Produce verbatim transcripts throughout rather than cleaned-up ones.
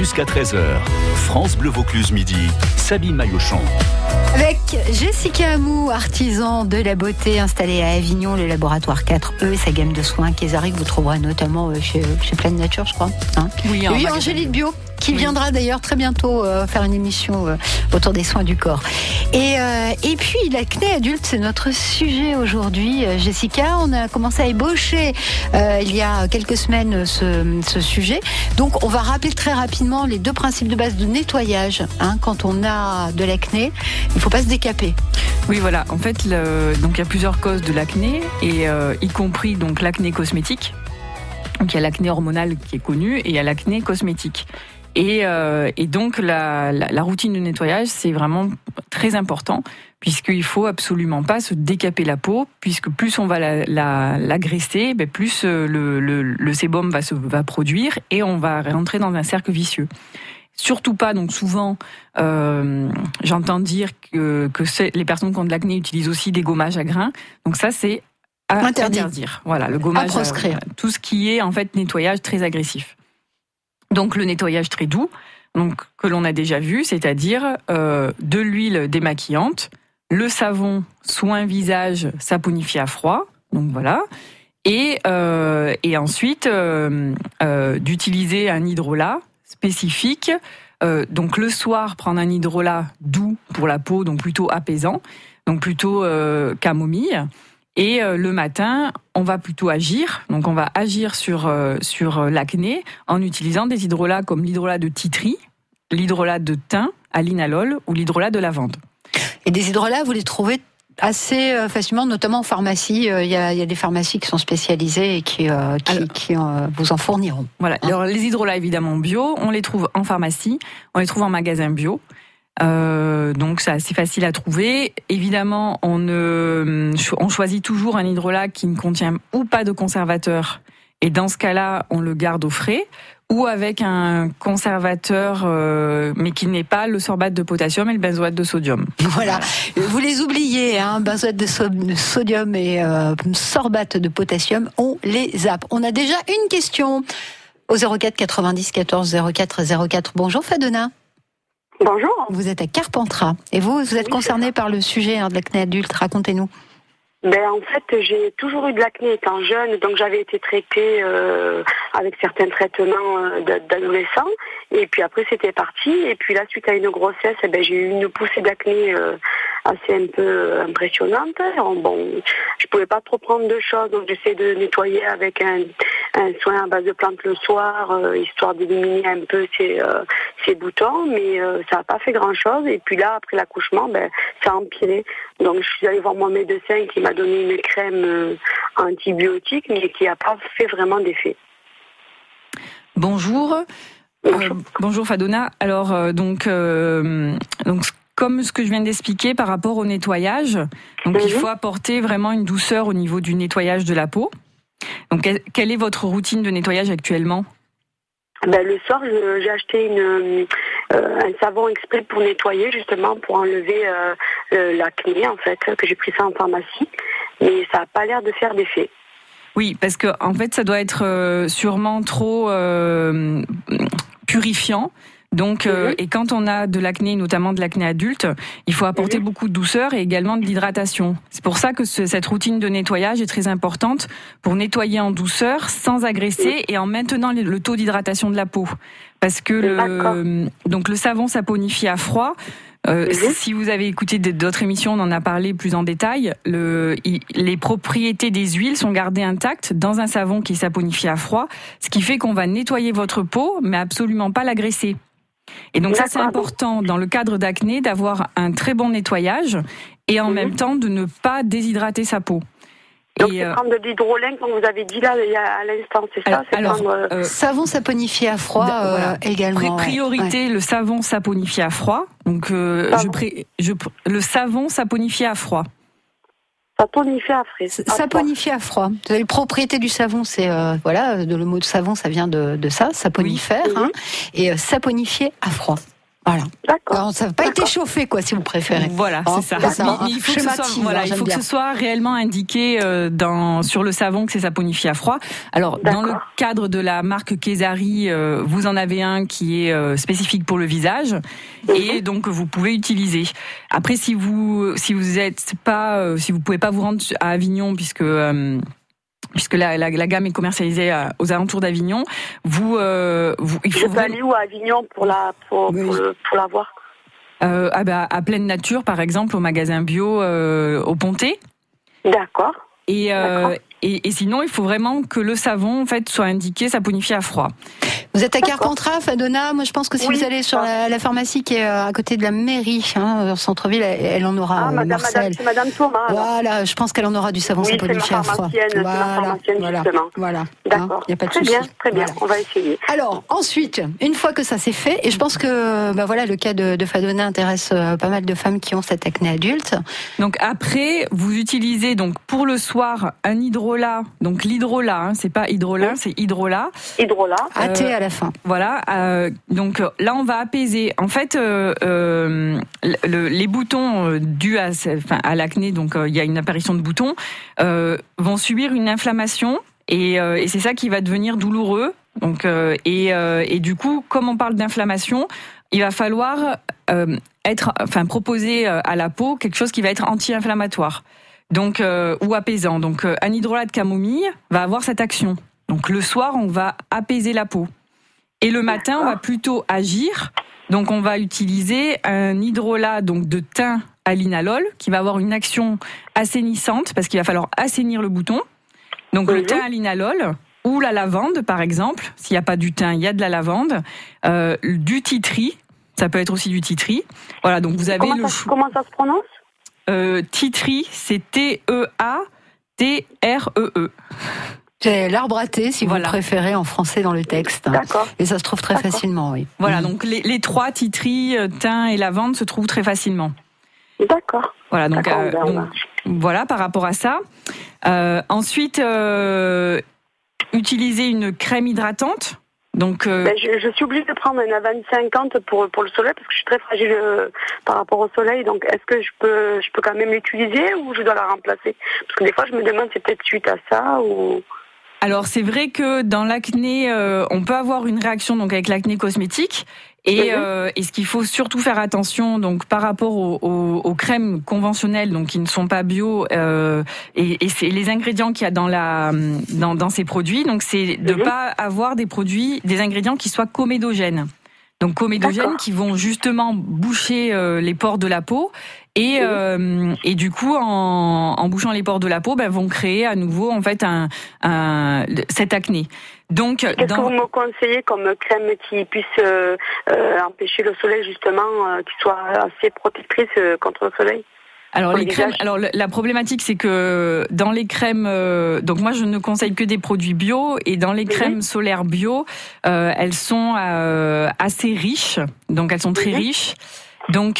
Jusqu'à treize heures, France Bleu Vaucluse midi, Sabine Maillochon. Avec Jessica Amou, artisan de la beauté installée à Avignon, le laboratoire quatre E et sa gamme de soins Kézari, que vous trouverez notamment chez, chez Pleine Nature, je crois. Hein oui, oui Angélique Bio, qui oui. viendra d'ailleurs très bientôt euh, faire une émission euh, autour des soins du corps. Et, euh, et puis, l'acné adulte, c'est notre sujet aujourd'hui. Euh, Jessica, on a commencé à ébaucher euh, il y a quelques semaines ce, ce sujet. Donc, on va rappeler très rapidement les deux principes de base de nettoyage. Hein, quand on a de l'acné, il ne faut pas se décaper. Oui, voilà. En fait, le, donc il y a plusieurs causes de l'acné, et euh, y compris donc l'acné cosmétique. Donc il y a l'acné hormonale qui est connue, et il y a l'acné cosmétique. Et, euh, et donc la, la, la routine de nettoyage, c'est vraiment très important, puisqu'il faut absolument pas se décaper la peau, puisque plus on va la, la, l'agraisser, ben plus le, le, le sébum va se va produire, et on va rentrer dans un cercle vicieux. Surtout pas, donc souvent, euh, j'entends dire que, que c'est, les personnes qui ont de l'acné utilisent aussi des gommages à grains. Donc ça, c'est à Interdit. interdire. Voilà, le gommage, à proscrire. À, tout ce qui est en fait nettoyage très agressif. Donc le nettoyage très doux, donc que l'on a déjà vu, c'est-à-dire euh, de l'huile démaquillante, le savon soin visage saponifié à froid. Donc voilà. Et, euh, et ensuite euh, euh, d'utiliser un hydrolat spécifique. Euh, donc le soir, prendre un hydrolat doux pour la peau, donc plutôt apaisant, donc plutôt euh, camomille. Et euh, le matin, on va plutôt agir. Donc on va agir sur euh, sur l'acné en utilisant des hydrolats comme l'hydrolat de titri, l'hydrolat de thym à linalol ou l'hydrolat de lavande. Et des hydrolats, vous les trouvez assez facilement, notamment en pharmacie. Il y a, il y a des pharmacies qui sont spécialisées et qui, euh, qui, Alors, qui euh, vous en fourniront. Voilà. Hein. Alors les hydrolats évidemment bio, on les trouve en pharmacie, on les trouve en magasin bio. Euh, donc c'est assez facile à trouver. Évidemment, on ne, on choisit toujours un hydrolat qui ne contient ou pas de conservateur. Et dans ce cas-là, on le garde au frais, ou avec un conservateur, euh, mais qui n'est pas le sorbate de potassium et le benzoate de sodium. Voilà, vous les oubliez, hein, benzoate de sodium et euh, sorbate de potassium, on les zappe. On a déjà une question au zéro quatre quatre-vingt-dix quatorze zéro quatre zéro quatre. Bonjour Fadona. Bonjour. Vous êtes à Carpentras, et vous, vous êtes oui, concernée par le sujet hein, de l'acné adulte. Racontez-nous. Ben, en fait, j'ai toujours eu de l'acné étant jeune, donc j'avais été traitée euh, avec certains traitements euh, d'adolescents, et puis après c'était parti, et puis là, suite à une grossesse, eh ben, j'ai eu une poussée d'acné euh, assez un peu impressionnante. Alors, bon, je pouvais pas trop prendre de choses, donc j'essaie de nettoyer avec un, un soin à base de plantes le soir, euh, histoire d'éliminer un peu ces, euh, ces boutons, mais euh, ça n'a pas fait grand-chose, et puis là, après l'accouchement, ben, ça a empiré. Donc je suis allée voir mon médecin qui m'a donné une crème euh, antibiotique, mais qui n'a pas fait vraiment d'effet. Bonjour. Bonjour. Euh, bonjour Fadona. Alors euh, donc euh, donc comme ce que je viens d'expliquer par rapport au nettoyage, donc mm-hmm. il faut apporter vraiment une douceur au niveau du nettoyage de la peau. Donc quelle est votre routine de nettoyage actuellement ? Ben, le soir, je, j'ai acheté une, euh, un savon exprès pour nettoyer, justement, pour enlever euh, euh, l'acné, en fait, que j'ai pris ça en pharmacie, mais ça n'a pas l'air de faire d'effet. Oui, parce que en fait, ça doit être euh, sûrement trop euh, purifiant. Donc, euh, mmh. et quand on a de l'acné, notamment de l'acné adulte, il faut apporter mmh. beaucoup de douceur et également de l'hydratation. C'est pour ça que ce, cette routine de nettoyage est très importante pour nettoyer en douceur, sans agresser mmh. et en maintenant le, le taux d'hydratation de la peau. Parce que le, donc le savon saponifie à froid. Euh, mmh. Si vous avez écouté d'autres émissions, on en a parlé plus en détail. Le, il, les propriétés des huiles sont gardées intactes dans un savon qui est saponifié à froid, ce qui fait qu'on va nettoyer votre peau, mais absolument pas l'agresser. Et donc ça, c'est important dans le cadre d'acné d'avoir un très bon nettoyage et en mmh. même temps de ne pas déshydrater sa peau. Donc et c'est prendre de l'hydrolin, comme vous avez dit là à l'instant, c'est ça c'est alors, prendre... euh, savon saponifié à froid euh, voilà. également. Priorité, ouais. le savon saponifié à froid. Donc euh, je, pré... je le savon saponifié à froid. Saponifié à frais. Saponifié à froid. Les propriétés du savon, c'est euh, voilà, le mot de savon, ça vient de, de ça, saponifère, oui. hein, et euh, saponifié à froid. Voilà. D'accord. Alors, ça n'a pas D'accord. été chauffé, quoi, si vous préférez. Voilà, Oh, c'est ça. ça. Mais, mais il faut que ce soit, voilà, il faut que ce soit réellement indiqué euh, dans sur le savon que c'est saponifié à froid. Alors, D'accord. dans le cadre de la marque Kesari, euh, vous en avez un qui est euh, spécifique pour le visage, mm-hmm. et donc vous pouvez utiliser. Après, si vous si vous êtes pas, euh, si vous pouvez pas vous rendre à Avignon, puisque euh, puisque la, la, la gamme est commercialisée à, aux alentours d'Avignon, vous, euh, vous il faut. Je peux aller où à Avignon pour la pour oui. pour, le, pour la voir? Euh, ah bah, à Pleine Nature, par exemple, au magasin bio, euh, au Pontet. D'accord. Et, euh, D'accord. et, et sinon, il faut vraiment que le savon, en fait, soit indiqué saponifié à froid. Vous êtes à D'accord. Carpentras, Fadona. Moi, je pense que si Oui, vous allez sur la, la pharmacie qui est à côté de la mairie, hein, au centre-ville, elle, elle en aura. Ah, euh, madame, Marcel. madame, c'est madame Thomas. alors. Voilà, je pense qu'elle en aura du savon Oui, c'est ma saponifié à froid. pharmacienne, c'est ma Voilà, pharmacienne, voilà, justement. voilà. D'accord. Il n'y a pas de Très souci. bien, très bien. Voilà. On va essayer. Alors ensuite, une fois que ça c'est fait, et je pense que bah voilà, le cas de, de Fadona intéresse euh, pas mal de femmes qui ont cette acné adulte. Donc après, vous utilisez donc pour le soir un hydrolat. Donc l'hydrolat, hein, c'est pas hydrolat, Oui. c'est hydrolat. Hydrolat. A T Euh, à la fin. Voilà. Euh, donc là, on va apaiser. En fait, euh, euh, le, les boutons euh, dus à, enfin, à l'acné, donc euh, il y a une apparition de boutons, euh, vont subir une inflammation. Et, euh, et c'est ça qui va devenir douloureux. Donc, euh, et, euh, et du coup, comme on parle d'inflammation, il va falloir euh, être, enfin, proposer à la peau quelque chose qui va être anti-inflammatoire, donc euh, ou apaisant. Donc, euh, un hydrolat de camomille va avoir cette action. Donc, le soir, on va apaiser la peau, et le matin, on va plutôt agir. Donc, on va utiliser un hydrolat donc de thym à linalol qui va avoir une action assainissante parce qu'il va falloir assainir le bouton. Donc Oui. le thym à linalol ou la lavande, par exemple. S'il n'y a pas du thym, il y a de la lavande. Euh, du titri, ça peut être aussi du titri. Voilà, donc vous avez Comment, le ça, chou. comment ça se prononce? Euh, titri, c'est T E A T R E E. C'est l'arbre à thé, si Voilà. vous préférez, en français dans le texte. D'accord. Et ça se trouve très D'accord. facilement, oui. Voilà, Mm. donc les, les trois, titri, euh, thym et lavande, se trouvent très facilement. D'accord. Voilà, donc, D'accord, euh, ben, on donc va- voilà par rapport à ça. Euh, ensuite, euh, utiliser une crème hydratante. Donc, euh, Ben, je, je suis obligée de prendre un A vingt cinquante pour, pour le soleil parce que je suis très fragile euh, par rapport au soleil. Donc, est-ce que je peux, je peux quand même l'utiliser ou je dois la remplacer? Parce que des fois, je me demande, c'est peut-être suite à ça ou... alors c'est vrai que dans l'acné, euh, on peut avoir une réaction donc avec l'acné cosmétique. Et, Mhm. euh, et ce qu'il faut surtout faire attention, donc par rapport aux, aux, aux crèmes conventionnelles, donc qui ne sont pas bio, euh, et, et c'est les ingrédients qu'il y a dans la dans, dans ces produits, donc c'est de Mhm. pas avoir des produits, des ingrédients qui soient comédogènes. Donc comédogènes D'accord. qui vont justement boucher euh, les pores de la peau. Et, Mhm. euh, et du coup, en, en bouchant les pores de la peau, ben, vont créer à nouveau en fait un, un cette acné. Donc, Qu'est-ce dans... que vous me conseillez comme crème qui puisse euh, euh, empêcher le soleil, justement, euh, qui soit assez protectrice euh, contre le soleil? Alors Pour les le crèmes. visage. Alors le- la problématique, c'est que dans les crèmes, euh, donc moi je ne conseille que des produits bio, et dans les Mhm. crèmes solaires bio, euh, elles sont euh, assez riches, donc elles sont très Mhm. riches. Donc,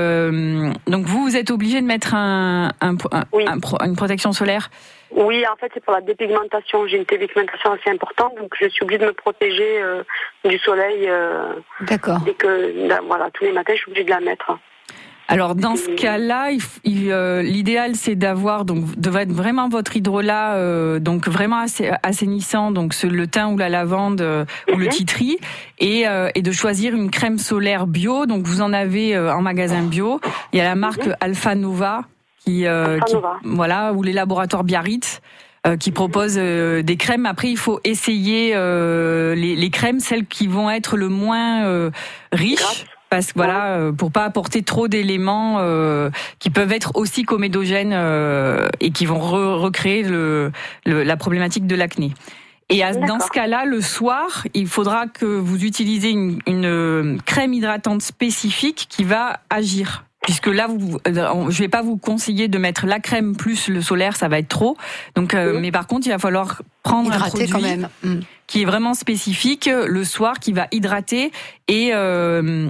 euh, donc vous, vous êtes obligé de mettre un, un, un- Oui. un pro- une protection solaire. Oui, en fait, c'est pour la dépigmentation. J'ai une dépigmentation assez importante, donc je suis obligée de me protéger euh, du soleil euh, D'accord. dès que, là, voilà, tous les matins, je suis obligée de la mettre. Alors dans ce Mhm. cas-là, il f- il, euh, l'idéal c'est d'avoir donc devrait être vraiment votre hydrolat euh, donc vraiment assez assainissant, donc ce- le thym ou la lavande euh, ou le Mhm. titri, et, euh, et de choisir une crème solaire bio. Donc vous en avez euh, en magasin bio. Il y a la marque Mhm. Alpha Nova qui, euh, Alpha qui- Nova. voilà, ou les laboratoires Biarritz. euh, qui proposent euh, des crèmes. Après, il faut essayer euh, les, les crèmes, celles qui vont être le moins euh, riches. Grasses. Parce que voilà, euh, pour pas apporter trop d'éléments euh, qui peuvent être aussi comédogènes euh, et qui vont re- recréer le, le, la problématique de l'acné. Et à, dans D'accord. ce cas-là, le soir, il faudra que vous utilisez une, une crème hydratante spécifique qui va agir. Puisque là, vous, euh, je vais pas vous conseiller de mettre la crème plus le solaire, ça va être trop. Donc, euh, Oui. mais par contre, il va falloir prendre un Hydraté produit quand même. Mm. qui est vraiment spécifique le soir, qui va hydrater et euh,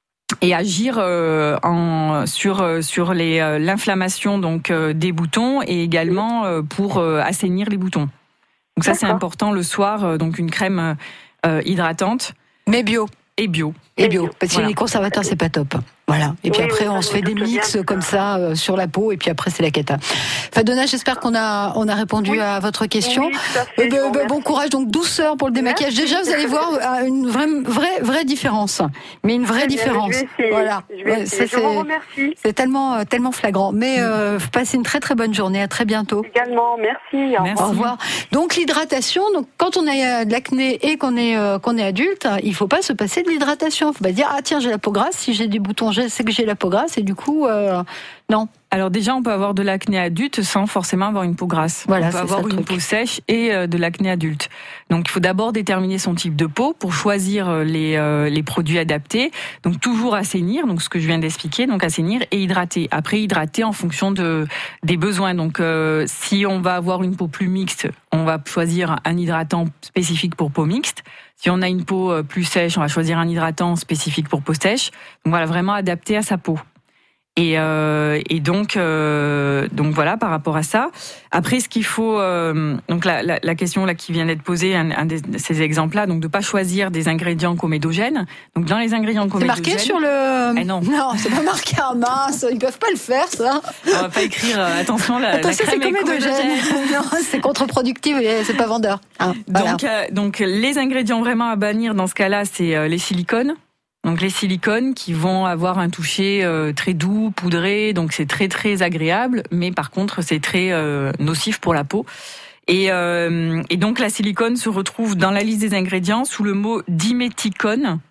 et agir euh, en sur sur les euh, l'inflammation donc euh, des boutons, et également euh, pour euh, assainir les boutons. Donc ça, c'est D'accord. important le soir, euh, donc une crème euh, hydratante. Mais bio. et bio. Et bio, parce que Voilà. les conservateurs, c'est pas top. Voilà. Et puis Oui, après, oui, on ça, se fait je des doute mix bien. comme ça euh, sur la peau, et puis après, c'est la cata. Fadona, j'espère qu'on a, on a répondu Oui. à votre question. Oui, tout à fait, Euh, je bah, vous bah, bon remercie. courage, donc douceur pour le démaquillage. Merci. Déjà, vous allez voir euh, une vraie, vraie, vraie différence. Mais une vraie Très bien, différence. je vais essayer. Voilà. Je vais Ouais, essayer. ça, Je vous c'est, remercie c'est tellement, euh, tellement flagrant. Mais euh, passez une très très bonne journée. À très bientôt. également. Merci. Au Merci. revoir. Au revoir. Donc l'hydratation, donc quand on a de l'acné et qu'on est euh, qu'on est adulte, il faut pas se passer de l'hydratation. Faut pas dire ah tiens j'ai la peau grasse, si j'ai des boutons, je sais que j'ai la peau grasse et du coup euh, non. Alors déjà, on peut avoir de l'acné adulte sans forcément avoir une peau grasse. Voilà, on peut c'est avoir ça, le une truc. peau sèche et euh, de l'acné adulte. Donc il faut d'abord déterminer son type de peau pour choisir euh, les, euh, les produits adaptés. Donc toujours assainir, donc ce que je viens d'expliquer, donc assainir et hydrater. Après hydrater en fonction de des besoins. Donc euh, si on va avoir une peau plus mixte, on va choisir un hydratant spécifique pour peau mixte. Si on a une peau euh, plus sèche, on va choisir un hydratant spécifique pour peau sèche. Donc voilà, vraiment adapté à sa peau. Et, euh, et donc, euh, donc voilà par rapport à ça. Après, ce qu'il faut, euh, donc la, la, la question là qui vient d'être posée, un, un de ces exemples-là, donc de pas choisir des ingrédients comédogènes. Donc dans les ingrédients C'est comédogènes, marqué sur le. Eh non. Non, c'est pas marqué. Ah mince, ils peuvent pas le faire ça. on va pas écrire. euh, attention, la, Attention, la c'est crème est comédogène. comédogène. Non, c'est contre-productif et c'est pas vendeur. Ah, voilà. Donc, euh, donc les ingrédients vraiment à bannir dans ce cas-là, c'est euh, les silicones. Donc les silicones qui vont avoir un toucher euh, très doux, poudré, donc c'est très très agréable, mais par contre c'est très euh, nocif pour la peau. Et, euh, et donc la silicone se retrouve dans la liste des ingrédients sous le mot diméthicone,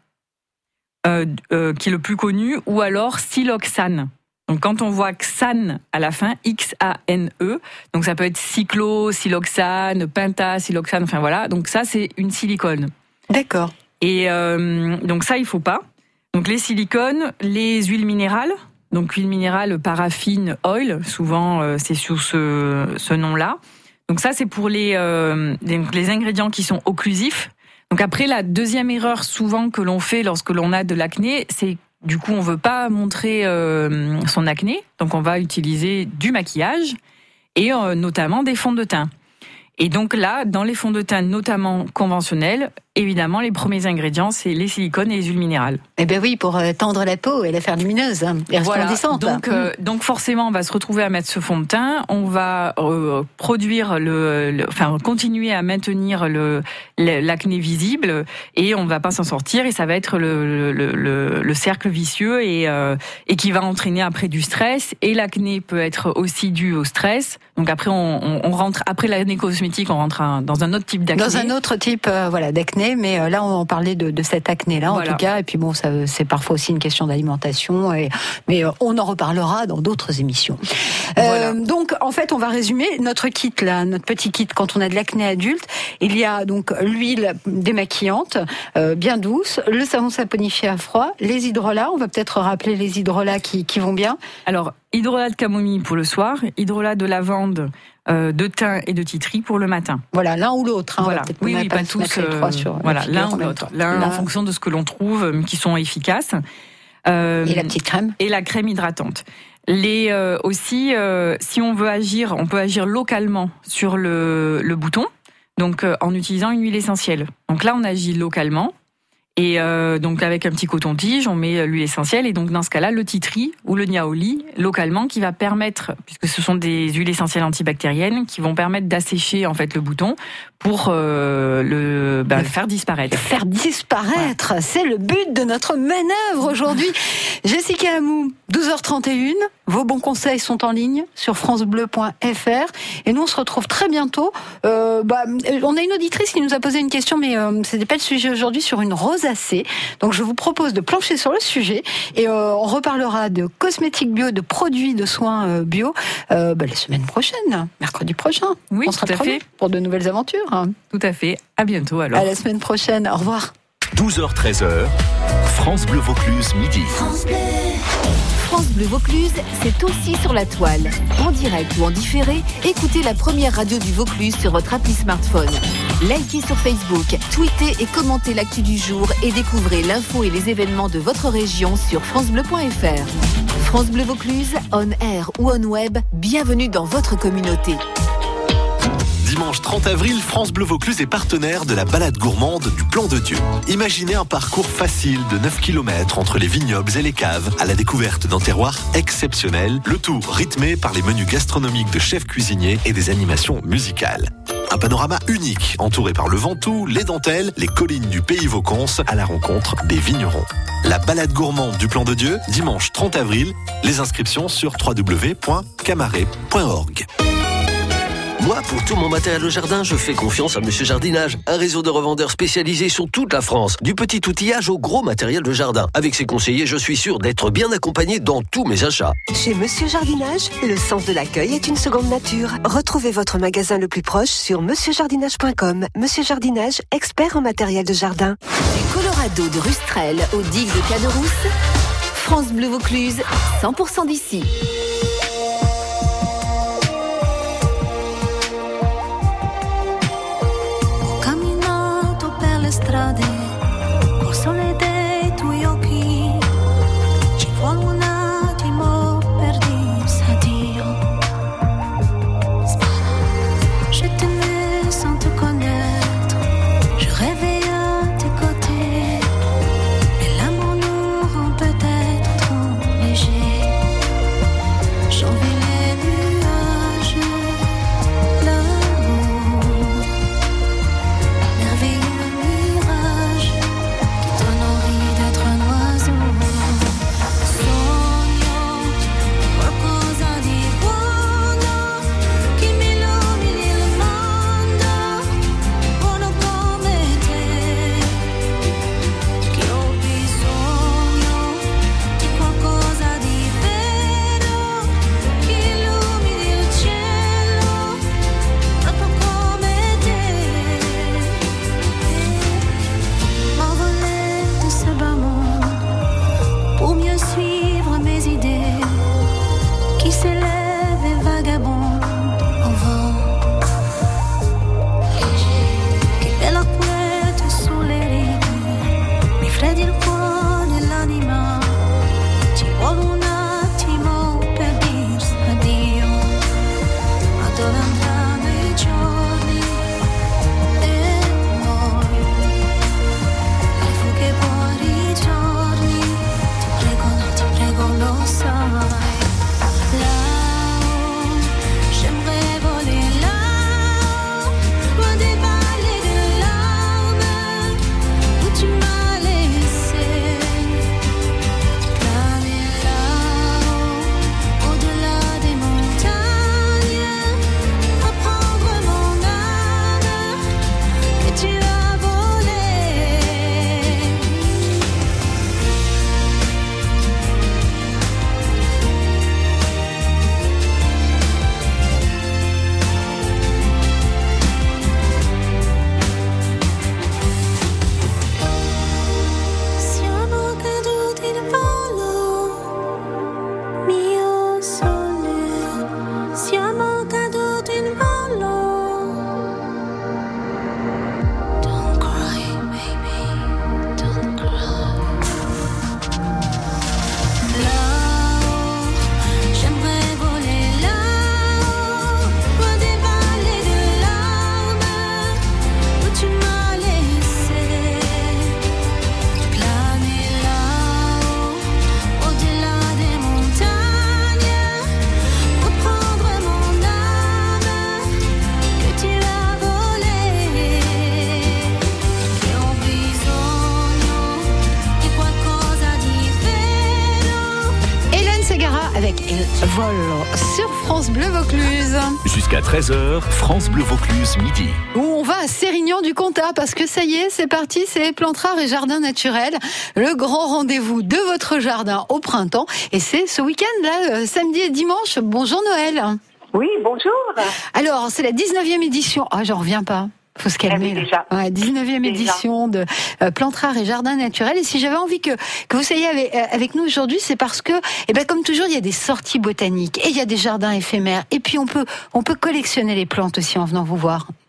euh, euh, qui est le plus connu, ou alors siloxane. Donc quand on voit xane à la fin, X A N E, donc ça peut être cyclo, siloxane, penta, siloxane, enfin voilà. Donc ça c'est une silicone. D'accord. Et euh, donc ça, il faut pas. Donc les silicones, les huiles minérales, donc huile minérale, paraffine, oil, souvent euh, c'est sous ce, ce nom-là. Donc ça, c'est pour les, euh, les, les ingrédients qui sont occlusifs. Donc après, la deuxième erreur souvent que l'on fait lorsque l'on a de l'acné, c'est du coup on veut pas montrer euh, son acné, donc on va utiliser du maquillage et euh, notamment des fonds de teint. Et donc là, dans les fonds de teint, notamment conventionnels, évidemment, les premiers ingrédients, c'est les silicones et les huiles minérales. Eh ben oui, pour euh, tendre la peau et la faire lumineuse hein, et Voilà. resplendissante. Donc, euh, donc forcément, on va se retrouver à mettre ce fond de teint. On va euh, produire le, le, enfin continuer à maintenir le l'acné visible et on va pas s'en sortir. Et ça va être le le, le, le cercle vicieux et euh, et qui va entraîner après du stress. Et l'acné peut être aussi dû au stress. Donc après, on, on, on rentre après l'acné cosmétique, on rentre un, dans un autre type d'acné. Dans un autre type, euh, voilà, d'acné, mais euh, là on parlait de, de cette acné-là Voilà. en tout cas. Et puis bon, ça, c'est parfois aussi une question d'alimentation. Et mais euh, on en reparlera dans d'autres émissions. Voilà. Euh, donc en fait, on va résumer notre kit là, notre petit kit quand on a de l'acné adulte. Il y a donc l'huile démaquillante, euh, bien douce, le savon saponifié à froid, les hydrolats. On va peut-être rappeler les hydrolats qui, qui vont bien. Alors, hydrolat de camomille pour le soir, hydrolat de lavande, euh, de thym et de titri pour le matin. Voilà, l'un ou l'autre. Hein. Voilà. On va peut-être Oui, pas oui, pas se mettre tous. les trois euh, sur la voilà, figure l'un en ou même l'autre. temps. L'un L'un- en fonction de ce que l'on trouve, euh, qui sont efficaces. Euh, Et la petite crème. et la crème hydratante. Les euh, aussi, euh, si on veut agir, on peut agir localement sur le, le bouton, donc euh, en utilisant une huile essentielle. Donc là, on agit localement. Et euh, donc avec un petit coton-tige, on met l'huile essentielle et donc dans ce cas-là, le titri ou le niaouli localement qui va permettre, puisque ce sont des huiles essentielles antibactériennes, qui vont permettre d'assécher en fait le bouton pour euh, le, ben, le faire disparaître. Faire disparaître, c'est le but de notre manœuvre aujourd'hui. Jessica Amou, douze heures trente et une, vos bons conseils sont en ligne sur francebleu point f r et nous on se retrouve très bientôt. Euh, bah, on a une auditrice qui nous a posé une question, mais euh, c'était pas le sujet aujourd'hui, sur une rosacée. Donc je vous propose de plancher sur le sujet et euh, on reparlera de cosmétiques bio, de produits de soins euh, bio euh, bah, la semaine prochaine, mercredi prochain. Oui, on sera tout à promis fait. pour de nouvelles aventures. Tout à fait. À bientôt alors. À la semaine prochaine. Au revoir. douze heures treize heures, France Bleu Vaucluse midi. France Bleu Vaucluse, c'est aussi sur la toile. En direct ou en différé, écoutez la première radio du Vaucluse sur votre appli smartphone. Likez sur Facebook, tweetez et commentez l'actu du jour et découvrez l'info et les événements de votre région sur francebleu point f r. France Bleu Vaucluse, on air ou on web, bienvenue dans votre communauté. dimanche trente avril, France Bleu Vaucluse est partenaire de la balade gourmande du Plan de Dieu. Imaginez un parcours facile de neuf kilomètres entre les vignobles et les caves, à la découverte d'un terroir exceptionnel, le tout rythmé par les menus gastronomiques de chefs cuisiniers et des animations musicales. Un panorama unique, entouré par le Ventoux, les dentelles, les collines du pays Vaucons, à la rencontre des vignerons. La balade gourmande du Plan de Dieu, dimanche trente avril. Les inscriptions sur w w w point camaret point org. Moi, pour tout mon matériel de jardin, je fais confiance à Monsieur Jardinage, un réseau de revendeurs spécialisés sur toute la France, du petit outillage au gros matériel de jardin. Avec ses conseillers, je suis sûr d'être bien accompagné dans tous mes achats. Chez Monsieur Jardinage, le sens de l'accueil est une seconde nature. Retrouvez votre magasin le plus proche sur monsieur jardinage point com. Monsieur Jardinage, expert en matériel de jardin. Du Colorado de Rustrel aux digues de Caderousse, France Bleu Vaucluse, cent pour cent d'ici. Strade, col sole dei tuoi occhi, ci vuole un attimo per dirsi addio. Je t'aimais sans te connaître, je rêvais à tes côtés, et l'amour nous rend peut-être trop léger. J'envie les nuages là-haut, merveilleux. Vol sur France Bleu Vaucluse. Jusqu'à treize heures, France Bleu Vaucluse midi. Où on va à Sérignan-du-Comtat parce que ça y est, c'est parti, c'est Plantes Rares et Jardin Naturel, le grand rendez-vous de votre jardin au printemps. Et c'est ce week-end là, samedi et dimanche. Bonjour Noël. Oui, bonjour. Alors, c'est la dix-neuvième édition. Ah, j'en reviens pas. Faut se calmer. Ah, déjà. Ouais, dix-neuvième déjà. Édition de euh, Plantes Rares et Jardin Naturel. Et si j'avais envie que que vous soyez avec, euh, avec nous aujourd'hui, c'est parce que, eh ben comme toujours, il y a des sorties botaniques et il y a des jardins éphémères. Et puis on peut on peut collectionner les plantes aussi en venant vous voir.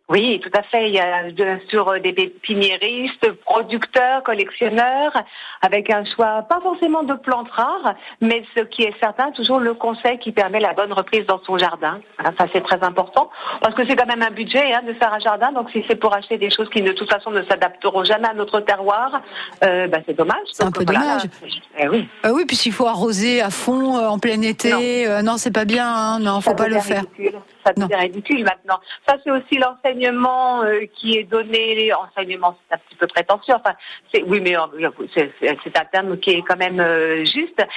Oui, tout à fait. Il y a bien sûr des pépiniéristes, producteurs, collectionneurs, avec un choix pas forcément de plantes rares, mais ce qui est certain, toujours le conseil qui permet la bonne reprise dans son jardin. Ça, c'est très important, parce que c'est quand même un budget hein, de faire un jardin. Donc, si c'est pour acheter des choses qui, de toute façon, ne s'adapteront jamais à notre terroir, euh, bah, c'est dommage. C'est donc, un peu voilà, dommage. Eh oui. Ah oui, puis s'il faut arroser à fond euh, en plein été, non, euh, non c'est pas bien. Hein, non, faut ça pas le faire. Ridicule. Ça devient ridicule maintenant. Ça, c'est aussi l'enseignement euh, qui est donné. Enseignement, c'est un petit peu prétentieux. Enfin, c'est, oui, mais euh, c'est, c'est, c'est un terme qui est quand même euh, juste.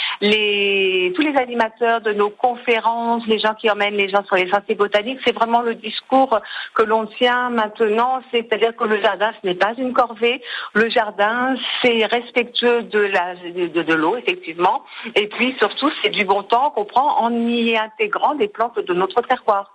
Les, tous les animateurs de nos conférences, les gens qui emmènent les gens sur les sentiers botaniques, c'est vraiment le discours que l'on tient maintenant. C'est-à-dire que le jardin, ce n'est pas une corvée. Le jardin, c'est respectueux de la de, de l'eau, effectivement. Et puis, surtout, c'est du bon temps qu'on prend en y intégrant des plantes de notre terroir.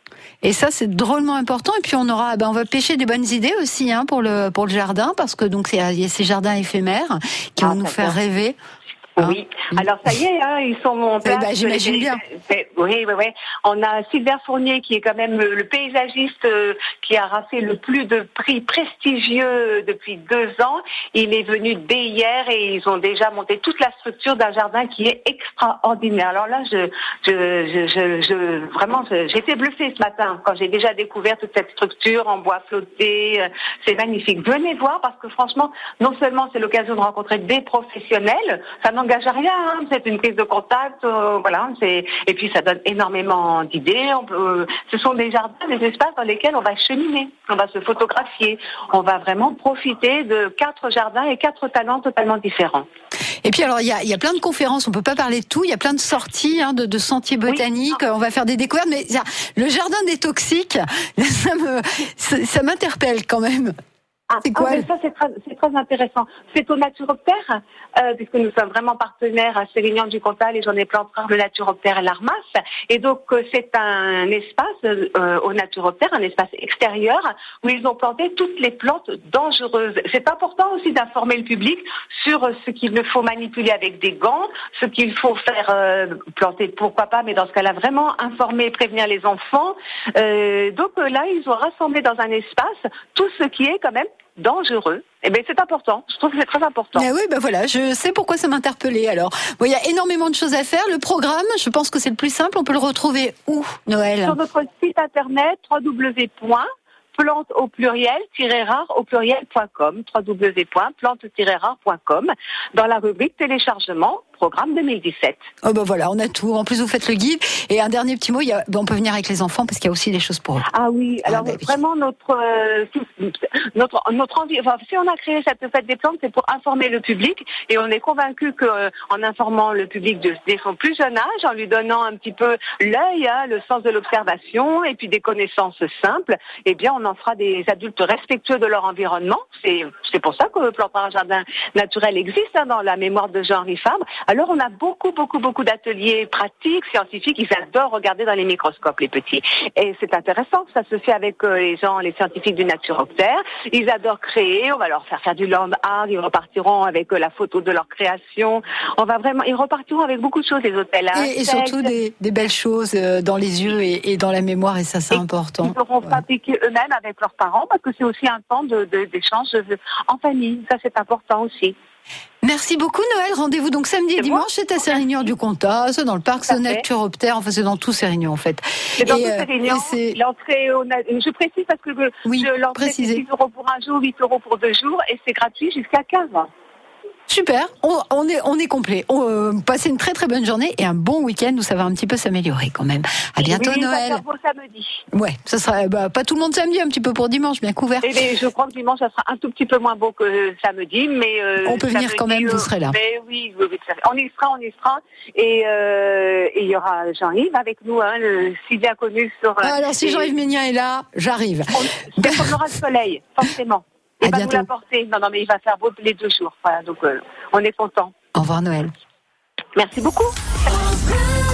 Et ça, c'est drôlement important. Et puis on aura, ben on va pêcher des bonnes idées aussi hein, pour le pour le jardin, parce que donc il y a ces jardins éphémères qui ah, vont nous faire rêver. Hein oui. Alors ça y est, hein, ils sont en place. Eh ben, j'imagine bien. Oui, oui, oui. On a Sylvain Fournier qui est quand même le paysagiste euh, qui a raflé le plus de prix prestigieux depuis deux ans. Il est venu dès hier et ils ont déjà monté toute la structure d'un jardin qui est extraordinaire. Alors là, je, je, je, je, je vraiment, je, j'ai été bluffée ce matin quand j'ai déjà découvert toute cette structure en bois flotté. C'est magnifique. Venez voir parce que franchement, non seulement c'est l'occasion de rencontrer des professionnels, ça n'engage à rien, hein, c'est une prise de contact, euh, voilà, c'est et puis ça donne énormément d'idées. On peut, euh, ce sont des jardins, des espaces dans lesquels on va cheminer, on va se photographier, on va vraiment profiter de quatre jardins et quatre talents totalement différents. Et puis alors il y a, y a plein de conférences, on peut pas parler de tout, il y a plein de sorties hein, de, de sentiers botaniques, oui. On va faire des découvertes, mais le jardin des toxiques, ça me, ça, ça m'interpelle quand même. Ah, c'est quoi ah, mais ça c'est très, c'est très intéressant. C'est au Naturoptère, euh, puisque nous sommes vraiment partenaires à Sérignan-du-Comtal et j'en ai plein le Naturoptère et l'Armas. Et donc euh, c'est un espace euh, au Naturoptère, un espace extérieur où ils ont planté toutes les plantes dangereuses. C'est important aussi d'informer le public sur ce qu'il ne faut manipuler avec des gants, ce qu'il faut faire euh, planter, pourquoi pas, mais dans ce cas-là vraiment informer et prévenir les enfants. Euh, donc euh, là ils ont rassemblé dans un espace tout ce qui est quand même dangereux. Eh bien, c'est important. Je trouve que c'est très important. Ah oui, ben voilà, je sais pourquoi ça m'interpellait. Alors, bon, il y a énormément de choses à faire. Le programme, je pense que c'est le plus simple. On peut le retrouver où, Noël ? Sur notre site internet w w w point plante au pluriel rare au pluriel point com w w w point plante rare point com dans la rubrique téléchargement programme deux mille dix-sept. Oh ben voilà, on a tout. En plus, vous faites le guide. Et un dernier petit mot, il y a, ben on peut venir avec les enfants parce qu'il y a aussi des choses pour eux. Ah oui, alors ah, ben, vraiment notre euh, notre notre envie. Enfin, si on a créé cette fête des plantes, c'est pour informer le public et on est convaincu que euh, en informant le public de, dès son plus jeune âge, en lui donnant un petit peu l'œil, hein, le sens de l'observation et puis des connaissances simples, eh bien on en fera des adultes respectueux de leur environnement. C'est c'est pour ça que Planter un jardin naturel existe hein, dans la mémoire de Jean-Henri Fabre. Alors, on a beaucoup, beaucoup, beaucoup d'ateliers pratiques, scientifiques. Ils adorent regarder dans les microscopes, les petits. Et c'est intéressant. Ça se fait avec euh, les gens, les scientifiques du Naturoptère. Ils adorent créer. On va leur faire faire du land art. Ils repartiront avec euh, la photo de leur création. On va vraiment, ils repartiront avec beaucoup de choses, les hôtels. Hein. Et, et surtout des, des belles choses euh, dans les yeux et, et dans la mémoire. Et ça, c'est et important. Ils pourront ouais. fabriquer eux-mêmes avec leurs parents parce que c'est aussi un temps de, de, d'échange en famille. Ça, c'est important aussi. Merci beaucoup Noël, rendez-vous donc samedi et dimanche, c'est à Sérignan-du-Comtal, c'est dans le parc, c'est au Naturoptère, enfin c'est dans tous Sérignan en fait. C'est dans tous Sérignan, l'entrée au je précise parce que oui, je, l'entrée c'est six euros pour un jour, huit euros pour deux jours et c'est gratuit jusqu'à quinze ans. Super, on, on est on est complet. On, euh, passez une très très bonne journée et un bon week-end où ça va un petit peu s'améliorer quand même. À bientôt oui, Noël. Ça sera beau samedi. Ouais, ça sera bah, pas tout le monde samedi, un petit peu pour dimanche, bien couvert. Et bien, je crois que dimanche ça sera un tout petit peu moins beau que samedi, mais euh, on peut samedi, venir quand même, vous serez là. Mais oui, oui, oui, on y sera, on y sera, et euh, il y aura Jean-Yves avec nous, hein, le si bien connu sur. Ah, alors si et... Jean-Yves Ménien est là, j'arrive. On, on aura le soleil, forcément. Il va nous l'apporter. Non, non, mais il va faire beau les deux jours. Voilà, donc, euh, on est content. Au revoir, Noël. Merci beaucoup.